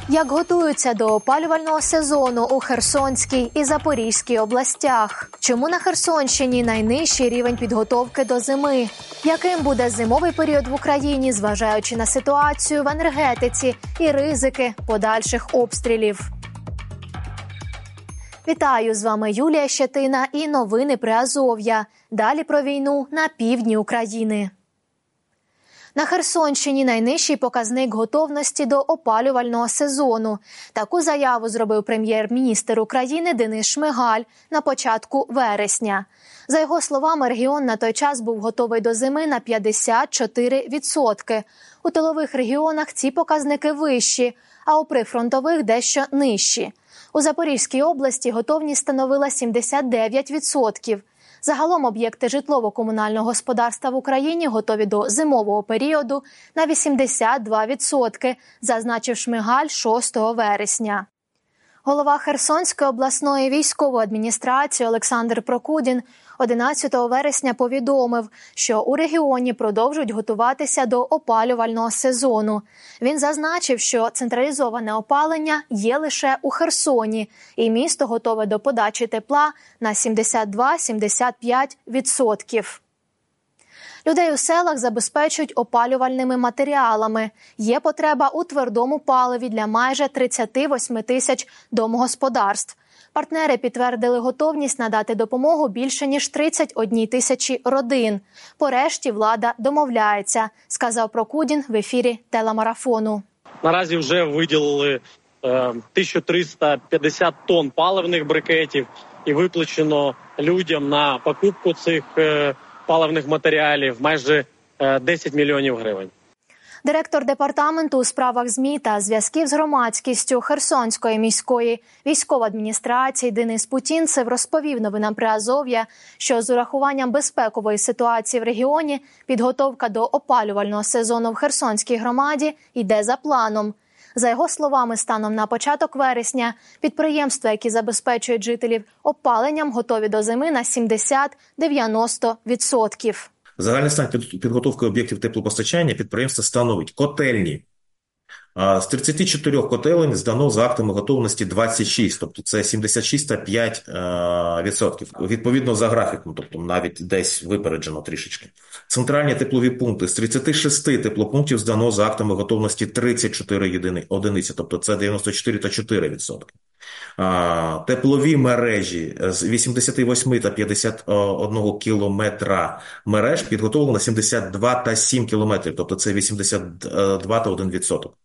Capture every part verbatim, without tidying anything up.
Як готуються до опалювального сезону у Херсонській і Запорізькій областях? Чому на Херсонщині найнижчий рівень підготовки до зими? Яким буде зимовий період в Україні, зважаючи на ситуацію в енергетиці і ризики подальших обстрілів? Вітаю, з вами Юлія Щетина і новини Приазов'я. Далі про війну на півдні України. На Херсонщині найнижчий показник готовності до опалювального сезону. Таку заяву зробив прем'єр-міністр України Денис Шмигаль на початку вересня. За його словами, регіон на той час був готовий до зими на п'ятдесят чотири відсотки. У тилових регіонах ці показники вищі, а у прифронтових дещо нижчі. У Запорізькій області готовність становила сімдесят дев'ять відсотків. Загалом об'єкти житлово-комунального господарства в Україні готові до зимового періоду на вісімдесят два відсотки, зазначив Шмигаль шостого вересня. Голова Херсонської обласної військової адміністрації Олександр Прокудін одинадцятого вересня повідомив, що у регіоні продовжують готуватися до опалювального сезону. Він зазначив, що централізоване опалення є лише у Херсоні, і місто готове до подачі тепла на сімдесят два - сімдесят п'ять відсотків. Людей у селах забезпечують опалювальними матеріалами. Є потреба у твердому паливі для майже тридцяти восьми тисяч домогосподарств. Партнери підтвердили готовність надати допомогу більше ніж тридцять одній тисячі родин. Порешті влада домовляється, сказав Прокудін в ефірі телемарафону. Наразі вже виділили е, тисячу триста п'ятдесят тонн паливних брикетів і виплачено людям на покупку цих е, паливних матеріалів майже е, десять мільйонів гривень. Директор департаменту у справах ЗМІ та зв'язків з громадськістю Херсонської міської військової адміністрації Денис Путінцев розповів новинам Приазов'я, що з урахуванням безпекової ситуації в регіоні підготовка до опалювального сезону в Херсонській громаді йде за планом. За його словами, станом на початок вересня підприємства, які забезпечують жителів опаленням, готові до зими на сімдесят - дев'яносто відсотків. Загальний стан підготовки об'єктів теплопостачання підприємства становить котельні. З тридцяти чотирьох котелень здано за актами готовності двадцять шість, тобто це сімдесят шість цілих п'ять десятих відсотка. Відповідно за графіком, тобто навіть десь випереджено трішечки. Центральні теплові пункти. З тридцяти шести теплопунктів здано за актами готовності тридцять чотири одиниці, тобто це дев'яносто чотири цілих чотири десятих відсотка. Теплові мережі з вісімдесят восьми та п'ятдесят одного кілометра мереж підготовлено сімдесят два та сім кілометрів, тобто це вісімдесят два та один відсоток.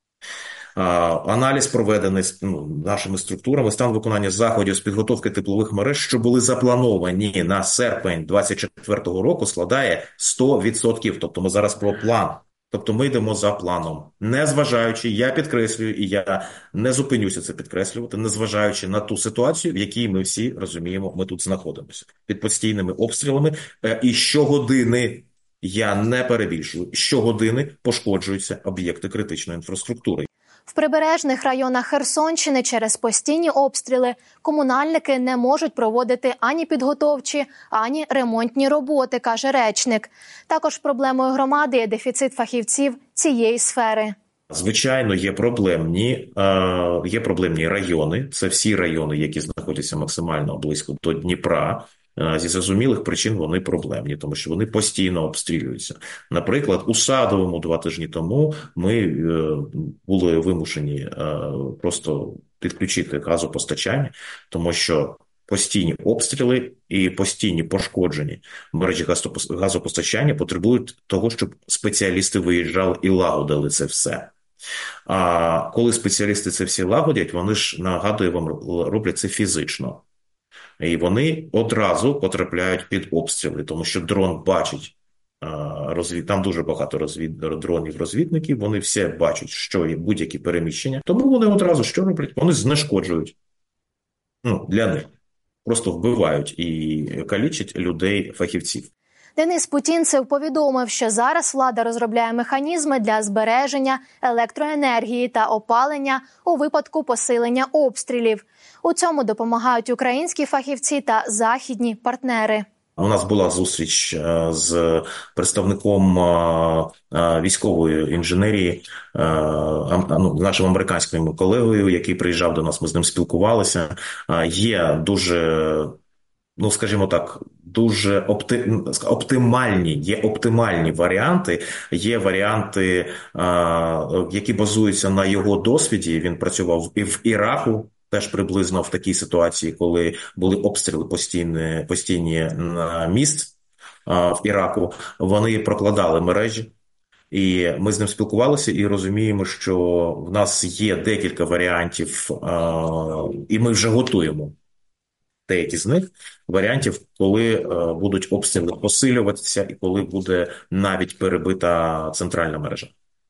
Аналіз проведений ну, нашими структурами, стан виконання заходів з підготовки теплових мереж, що були заплановані на серпень двадцять четвертого року, складає сто відсотків, тобто ми зараз про план. Тобто ми йдемо за планом, незважаючи, я підкреслюю, і я не зупинюся це підкреслювати, незважаючи на ту ситуацію, в якій ми всі розуміємо, ми тут знаходимося. Під постійними обстрілами і щогодини, я не перебільшую, щогодини пошкоджуються об'єкти критичної інфраструктури. В прибережних районах Херсонщини через постійні обстріли комунальники не можуть проводити ані підготовчі, ані ремонтні роботи, каже речник. Також проблемою громади є дефіцит фахівців цієї сфери. Звичайно, є проблемні, є проблемні райони. Це всі райони, які знаходяться максимально близько до Дніпра. Зі зрозумілих причин вони проблемні, тому що вони постійно обстрілюються. Наприклад, у Садовому два тижні тому ми були вимушені просто підключити газопостачання, тому що постійні обстріли і постійні пошкоджені мережі газопостачання потребують того, щоб спеціалісти виїжджали і лагодили це все. А коли спеціалісти це всі лагодять, вони ж, нагадую вам, роблять це фізично. І вони одразу потрапляють під обстріли, тому що дрон бачить, розвід... там дуже багато розвід... дронів-розвідників, вони все бачать, що є будь-які переміщення, тому вони одразу що роблять? Вони знешкоджують, ну, для них, просто вбивають і калічать людей-фахівців. Денис Путінцев повідомив, що зараз влада розробляє механізми для збереження електроенергії та опалення у випадку посилення обстрілів. У цьому допомагають українські фахівці та західні партнери. У нас була зустріч з представником військової інженерії, ну, нашим американським колегою, який приїжджав до нас, ми з ним спілкувалися. Є дуже, ну, скажімо так, дуже опти... оптимальні, є оптимальні варіанти, є варіанти, які базуються на його досвіді. Він працював і в Іраку, теж приблизно в такій ситуації, коли були обстріли постійні, постійні на міст в Іраку, вони прокладали мережі. І ми з ним спілкувалися і розуміємо, що в нас є декілька варіантів, і ми вже готуємо деякі з них, варіантів, коли будуть обстріли посилюватися і коли буде навіть перебита центральна мережа.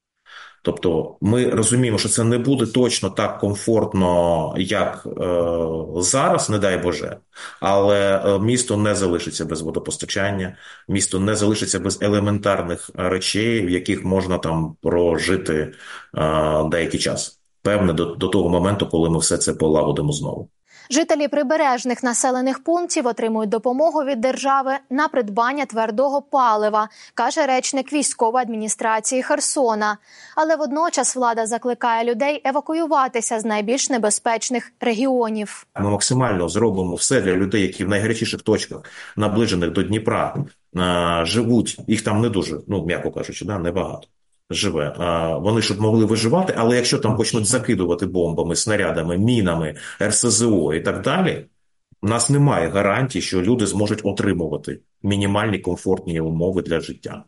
Тобто ми розуміємо, що це не буде точно так комфортно, як е, зараз, не дай Боже, але місто не залишиться без водопостачання, місто не залишиться без елементарних речей, в яких можна там прожити е, деякий час. Певне, до, до того моменту, коли ми все це полагодимо знову. Жителі прибережних населених пунктів отримують допомогу від держави на придбання твердого палива, каже речник військової адміністрації Херсона. Але водночас влада закликає людей евакуюватися з найбільш небезпечних регіонів. Ми максимально зробимо все для людей, які в найгарячіших точках, наближених до Дніпра, живуть. Їх там не дуже, ну, м'яко кажучи, да, небагато. Живе. Вони щоб могли виживати, але якщо там почнуть закидувати бомбами, снарядами, мінами, ер ес зе о і так далі, у нас немає гарантій, що люди зможуть отримувати мінімальні комфортні умови для життя.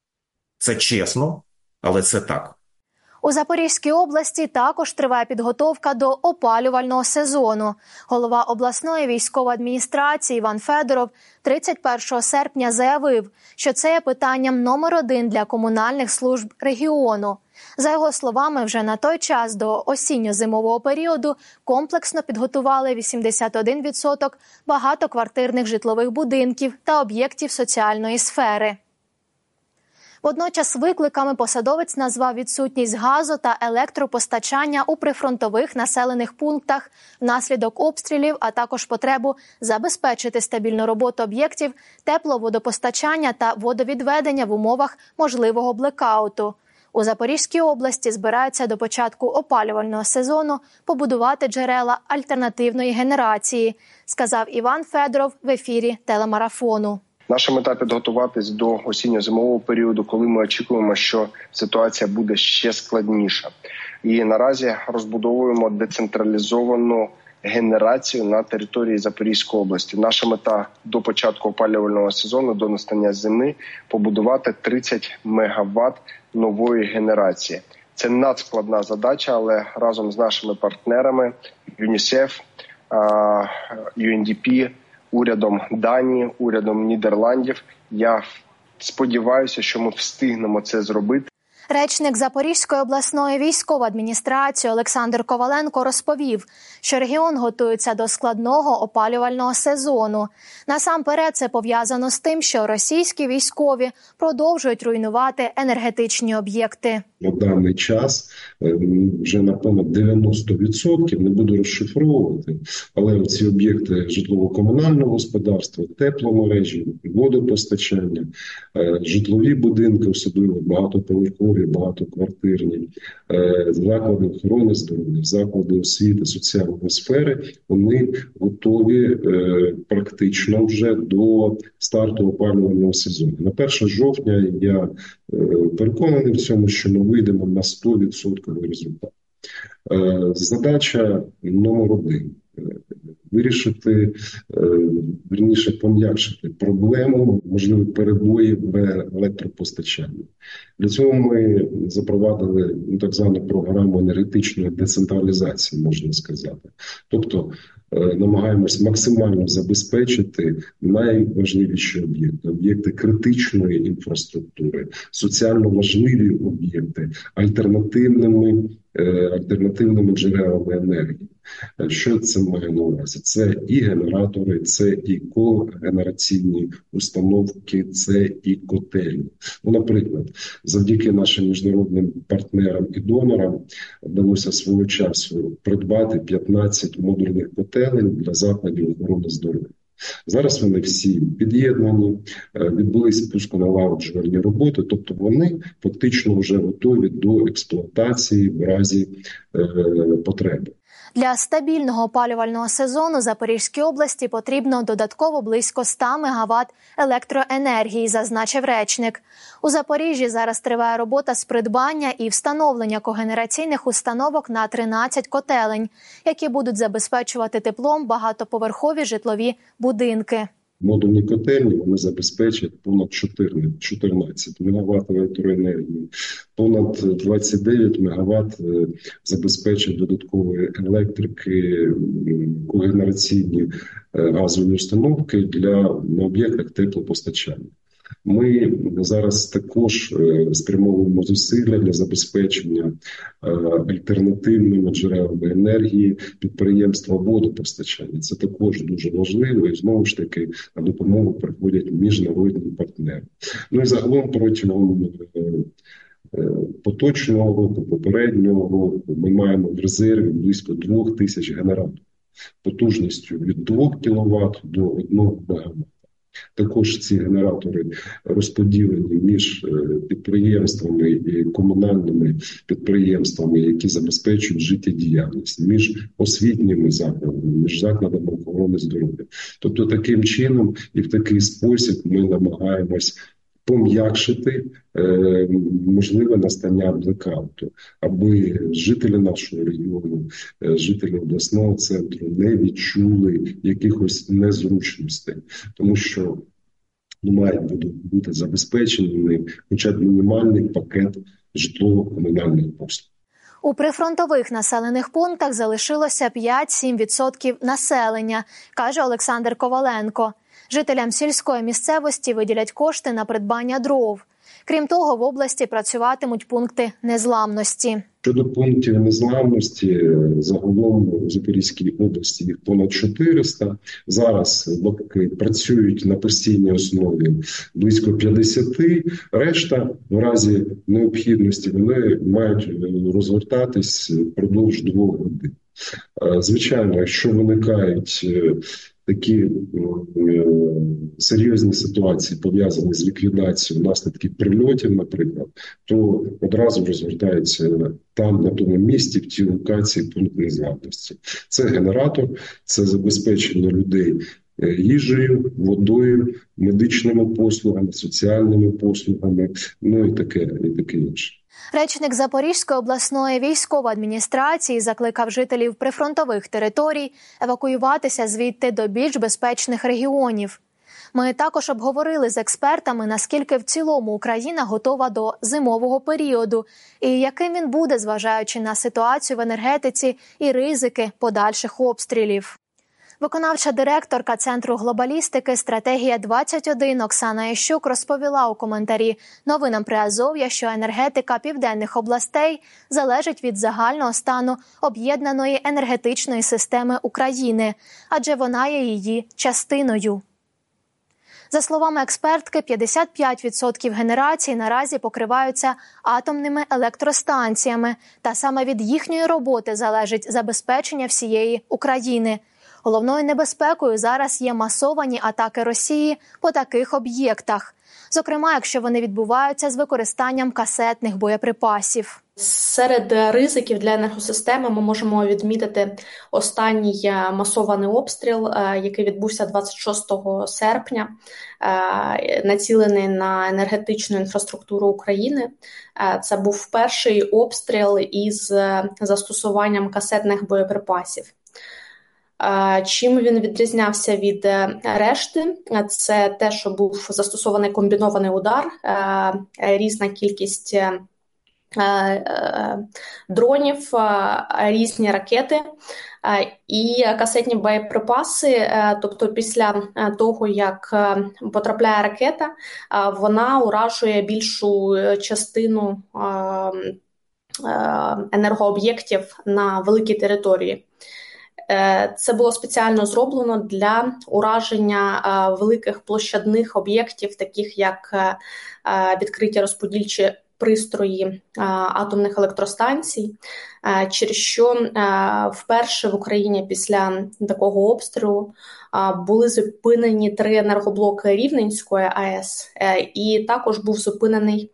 Це чесно, але це так. У Запорізькій області також триває підготовка до опалювального сезону. Голова обласної військової адміністрації Іван Федоров тридцять першого серпня заявив, що це є питанням номер один для комунальних служб регіону. За його словами, вже на той час до осінньо-зимового періоду комплексно підготували вісімдесят один відсоток багатоквартирних житлових будинків та об'єктів соціальної сфери. Водночас викликами посадовець назвав відсутність газу та електропостачання у прифронтових населених пунктах внаслідок обстрілів, а також потребу забезпечити стабільну роботу об'єктів тепловодопостачання та водовідведення в умовах можливого блекауту. У Запорізькій області збираються до початку опалювального сезону побудувати джерела альтернативної генерації, сказав Іван Федоров в ефірі телемарафону. Наша мета – підготуватись до осінньо-зимового періоду, коли ми очікуємо, що ситуація буде ще складніша. І наразі розбудовуємо децентралізовану генерацію на території Запорізької області. Наша мета – до початку опалювального сезону, до настання зими, побудувати тридцять мегаватт нової генерації. Це надскладна задача, але разом з нашими партнерами ЮНІСЕФ, ю ен ді пі, урядом Данії, урядом Нідерландів. Я сподіваюся, що ми встигнемо це зробити. Речник Запорізької обласної військової адміністрації Олександр Коваленко розповів, що регіон готується до складного опалювального сезону. Насамперед це пов'язано з тим, що російські військові продовжують руйнувати енергетичні об'єкти. На даний час вже на понад дев'яносто відсотків, не буду розшифровувати, але ці об'єкти житлово-комунального господарства, тепломережі, водопостачання, житлові будинки, особливо багатоповерхові, багатоквартирні, заклади охорони здоров'я, заклади освіти, соціальної сфери, вони готові практично вже до старту опалювального сезону. На перше жовтня я переконаний в цьому, що ми вийдемо на сто відсотків результат. Задача номер один – вирішити, вірніше пом'якшити проблему можливих перебоїв в електропостачанні. Для цього ми запровадили ну, так звану програму енергетичної децентралізації, можна сказати. Тобто намагаємось максимально забезпечити найважливіші об'єкти, об'єкти критичної інфраструктури, соціально важливі об'єкти альтернативними, альтернативними джерелами енергії. Що це має на увазі? Це і генератори, це і когенераційні установки, це і котельні. Ну, наприклад, завдяки нашим міжнародним партнерам і донорам вдалося свого часу придбати п'ятнадцять модульних котелень для закладів охорони здоров'я. Зараз вони всі під'єднані, відбулися пусконалагоджувальні роботи, тобто вони фактично вже готові до експлуатації в разі е, потреби. Для стабільного опалювального сезону Запорізькій області потрібно додатково близько ста мегаватт електроенергії, зазначив речник. У Запоріжжі зараз триває робота з придбання і встановлення когенераційних установок на тринадцять котелень, які будуть забезпечувати теплом багатоповерхові житлові будинки. Модульні котельні вони забезпечать понад чотирнадцять мегаватт електроенергії, понад двадцять дев'ять мегаватт забезпечать додаткової електрики, когенераційні газові установки для на об'єктах теплопостачання. Ми зараз також спрямовуємо зусилля для забезпечення альтернативними джерелами енергії підприємства водопостачання. Це також дуже важливо, і знову ж таки на допомогу приходять міжнародні партнери. Ну і загалом протягом поточного року, попереднього року ми маємо в резерві близько двох тисяч генераторів потужністю від двох кіловат до одного мегаватта. Також ці генератори розподілені між підприємствами і комунальними підприємствами, які забезпечують життєдіяльність, між освітніми закладами, між закладами охорони здоров'я. Тобто таким чином і в такий спосіб ми намагаємось пом'якшити е, можливе настання блекауту, аби жителі нашого регіону, е, жителі обласного центру не відчули якихось незручностей, тому що має бути забезпечений хоча б мінімальний пакет житлово-комунальних послуг. У прифронтових населених пунктах залишилося п'ять-сім відсотків населення, каже Олександр Коваленко. Жителям сільської місцевості виділять кошти на придбання дров. Крім того, в області працюватимуть пункти незламності. Щодо пунктів незламності, загалом у Запорізькій області їх понад чотириста. Зараз працюють на постійній основі близько п'ятдесят. Решта, в разі необхідності, вони мають розгортатись впродовж двох годин. Звичайно, якщо виникають такі е, серйозні ситуації, пов'язані з ліквідацією наслідків прильотів, наприклад, то одразу розгортається там, на тому місці, в тій локації пункт незламності. Це генератор, це забезпечення людей їжею, водою, медичними послугами, соціальними послугами, ну і таке, і таке інше. Речник Запорізької обласної військової адміністрації закликав жителів прифронтових територій евакуюватися звідти до більш безпечних регіонів. Ми також обговорили з експертами, наскільки в цілому Україна готова до зимового періоду і яким він буде, зважаючи на ситуацію в енергетиці і ризики подальших обстрілів. Виконавча директорка Центру глобалістики «Стратегія двадцять один» Оксана Ящук розповіла у коментарі новинам Приазов'я, що енергетика південних областей залежить від загального стану об'єднаної енергетичної системи України, адже вона є її частиною. За словами експертки, п'ятдесят п'ять відсотків генерації наразі покриваються атомними електростанціями, та саме від їхньої роботи залежить забезпечення всієї України. Головною небезпекою зараз є масовані атаки Росії по таких об'єктах, зокрема, якщо вони відбуваються з використанням касетних боєприпасів. Серед ризиків для енергосистеми ми можемо відмітити останній масований обстріл, який відбувся двадцять шостого серпня, націлений на енергетичну інфраструктуру України. Це був перший обстріл із застосуванням касетних боєприпасів. Чим він відрізнявся від решти? Це те, що був застосований комбінований удар, різна кількість дронів, різні ракети і касетні боєприпаси. Тобто після того, як потрапляє ракета, вона уражує більшу частину енергооб'єктів на великій території. Це було спеціально зроблено для ураження великих площадних об'єктів, таких як відкриті розподільчі пристрої атомних електростанцій, через що вперше в Україні після такого обстрілу були зупинені три енергоблоки Рівненської АЕС, і також був зупинений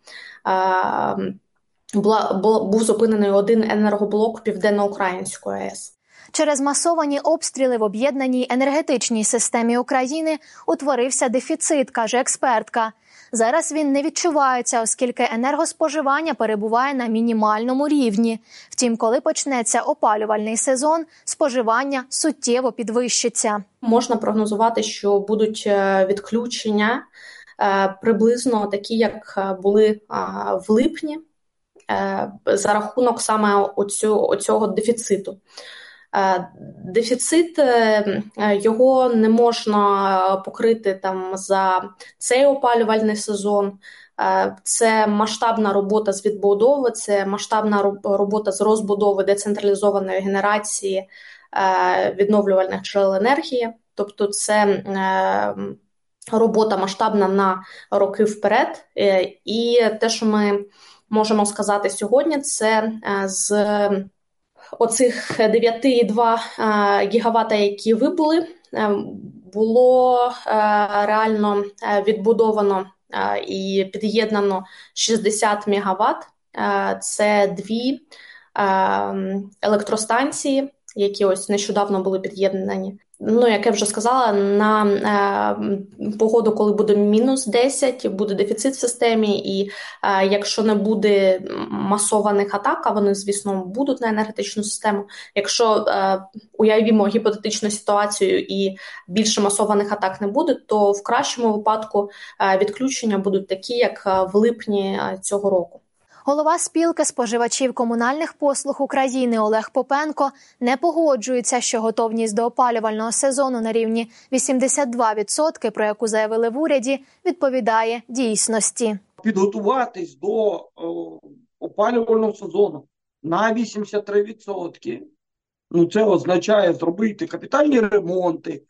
був зупинений один енергоблок Південноукраїнської АЕС. Через масовані обстріли в об'єднаній енергетичній системі України утворився дефіцит, каже експертка. Зараз він не відчувається, оскільки енергоспоживання перебуває на мінімальному рівні. Втім, коли почнеться опалювальний сезон, споживання суттєво підвищиться. Можна прогнозувати, що будуть відключення приблизно такі, як були в липні, за рахунок саме оцю, оцього дефіциту. Дефіцит, його не можна покрити там за цей опалювальний сезон. Це масштабна робота з відбудови, це масштабна робота з розбудови децентралізованої генерації відновлювальних джерел енергії. Тобто це робота масштабна на роки вперед. І те, що ми можемо сказати сьогодні, це з оцих дев'ять цілих два гігавата, які вибули, було реально відбудовано і під'єднано шістдесят мегаватт. Це дві електростанції, які ось нещодавно були під'єднані. Ну, як я вже сказала, на е, погоду, коли буде мінус десять, буде дефіцит в системі, і е, якщо не буде масованих атак, а вони, звісно, будуть на енергетичну систему, якщо е, уявімо гіпотетичну ситуацію і більше масованих атак не буде, то в кращому випадку е, відключення будуть такі, як в липні цього року. Голова спілки споживачів комунальних послуг України Олег Попенко не погоджується, що готовність до опалювального сезону на рівні вісімдесят два відсотки, про яку заявили в уряді, відповідає дійсності. Підготуватись до о, опалювального сезону на вісімдесят три відсотки, ну це означає зробити капітальні ремонти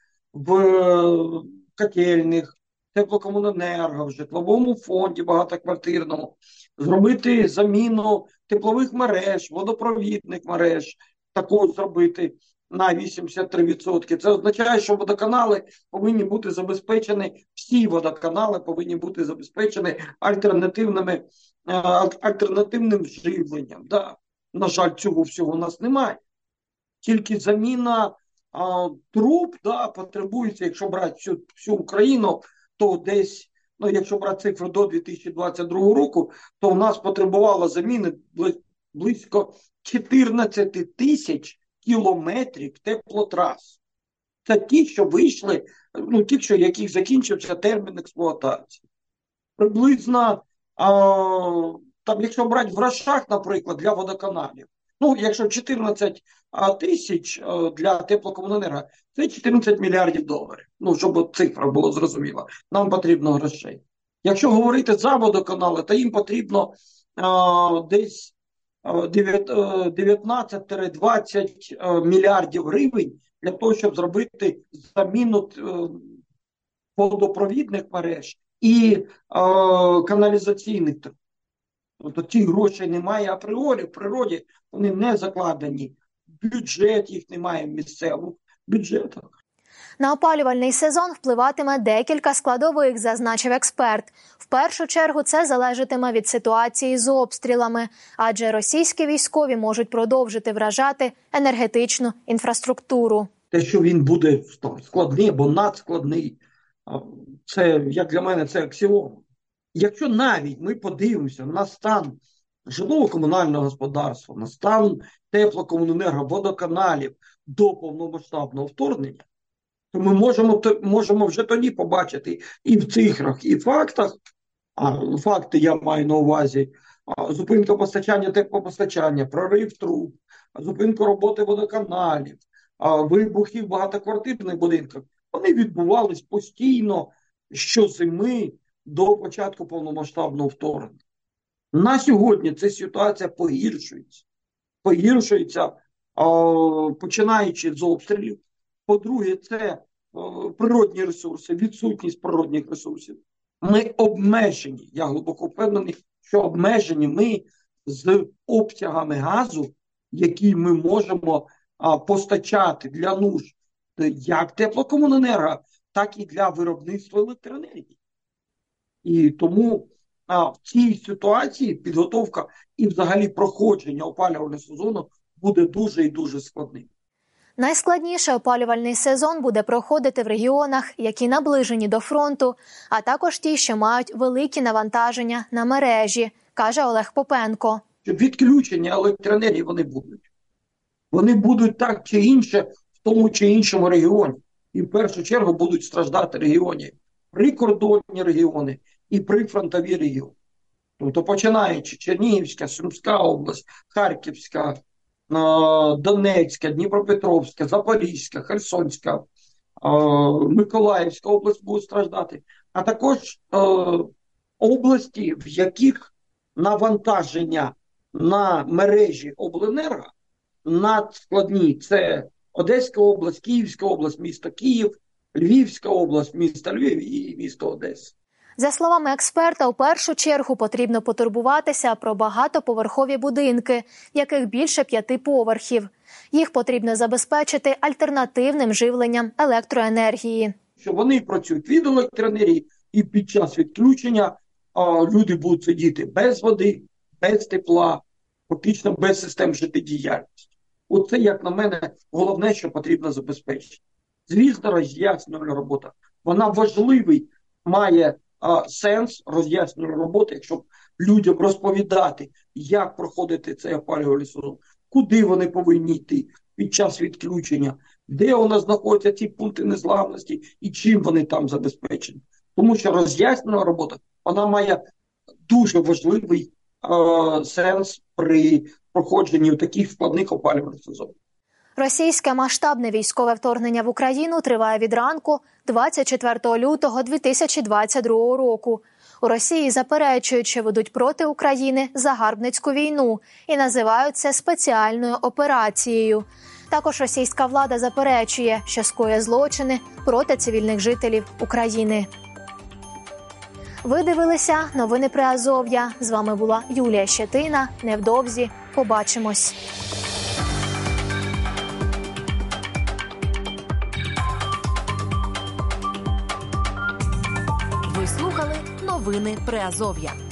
в котельних, теплокомуненерго, в житловому фонді багатоквартирному, зробити заміну теплових мереж, водопровідних мереж, також зробити на вісімдесят три відсотки. Це означає, що водоканали повинні бути забезпечені, всі водоканали повинні бути забезпечені альтернативними, альтернативним живленням. Да. На жаль, цього всього у нас немає. Тільки заміна а, труб да, потребується, якщо брати всю, всю Україну, то десь, ну якщо брати цифру до дві тисячі двадцять другого року, то в нас потребувало заміни близько чотирнадцять тисяч кілометрів теплотрас. Це ті, що вийшли, ну ті, що яких закінчився термін експлуатації. Приблизно, а, там, якщо брати в грошах, наприклад, для водоканалів, ну, якщо чотирнадцять тисяч для теплокомуненерго, це чотирнадцять мільярдів доларів. Ну, щоб цифра була зрозуміла. Нам потрібно грошей. Якщо говорити за водоканали, то їм потрібно а, десь дев'ятнадцять - двадцять мільярдів гривень для того, щоб зробити заміну водопровідних мереж і а, каналізаційних труб. Тобто ті грошей немає апріорі, в природі вони не закладені. Бюджет їх немає в місцевих бюджетах. На опалювальний сезон впливатиме декілька складових, зазначив експерт. В першу чергу це залежатиме від ситуації з обстрілами, адже російські військові можуть продовжити вражати енергетичну інфраструктуру. Те, що він буде там, складний або надскладний, це, як для мене, це аксіома. Якщо навіть ми подивимося на стан житлово-комунального господарства, на стан теплокомуненерго, водоканалів до повномасштабного вторгнення, то ми можемо, можемо вже тоді побачити і в цифрах, і в фактах, а факти я маю на увазі, зупинка постачання, теплопостачання, прорив труб, зупинка роботи водоканалів, вибухи в багатоквартирних будинках, вони відбувались постійно щозими до початку повномасштабного вторгнення. На сьогодні ця ситуація погіршується. Погіршується, починаючи з обстрілів. По-друге, це природні ресурси, відсутність природних ресурсів. Ми обмежені, я глибоко впевнений, що обмежені ми з обсягами газу, які ми можемо а, постачати для нужд як теплокомуненерго, так і для виробництва електроенергії. І тому а, в цій ситуації підготовка і взагалі проходження опалювального сезону буде дуже і дуже складним. Найскладніше опалювальний сезон буде проходити в регіонах, які наближені до фронту, а також ті, що мають великі навантаження на мережі, каже Олег Попенко. Відключення електроенергії вони будуть. Вони будуть так чи інше в тому чи іншому регіоні. І в першу чергу будуть страждати регіони, прикордонні регіони і прифронтові регіони. Тобто починаючи Чернігівська, Сумська область, Харківська, Донецька, Дніпропетровська, Запорізька, Херсонська, Миколаївська область будуть страждати, а також області, в яких навантаження на мережі обленерго надскладні. Це Одеська область, Київська область, місто Київ, Львівська область, місто Львів і місто Одеса. За словами експерта, у першу чергу потрібно потурбуватися про багатоповерхові будинки, в яких більше п'яти поверхів. Їх потрібно забезпечити альтернативним живленням електроенергії. Що вони працюють від електроенергії і під час відключення а, люди будуть сидіти без води, без тепла, фактично без систем життєдіяльності. Оце, як на мене, головне, що потрібно забезпечити. Звісно, роз'яснювальна робота. Вона важливий, має а, сенс роз'яснювальної роботи, якщо людям розповідати, як проходити цей опалювальний сезон, куди вони повинні йти під час відключення, де у нас знаходяться ці пункти незламності і чим вони там забезпечені. Тому що роз'яснювальна робота, вона має дуже важливий е, сенс при проходженні таких складних опалювальних сезонів. Російське масштабне військове вторгнення в Україну триває від ранку двадцять четвертого лютого дві тисячі двадцять другого року. У Росії заперечують, що ведуть проти України загарбницьку війну і називають це спеціальною операцією. Також російська влада заперечує, що скоює злочини проти цивільних жителів України. Ви дивилися новини Приазов'я. З вами була Юлія Щетина. Невдовзі побачимось. Ви слухали новини Приазов'я.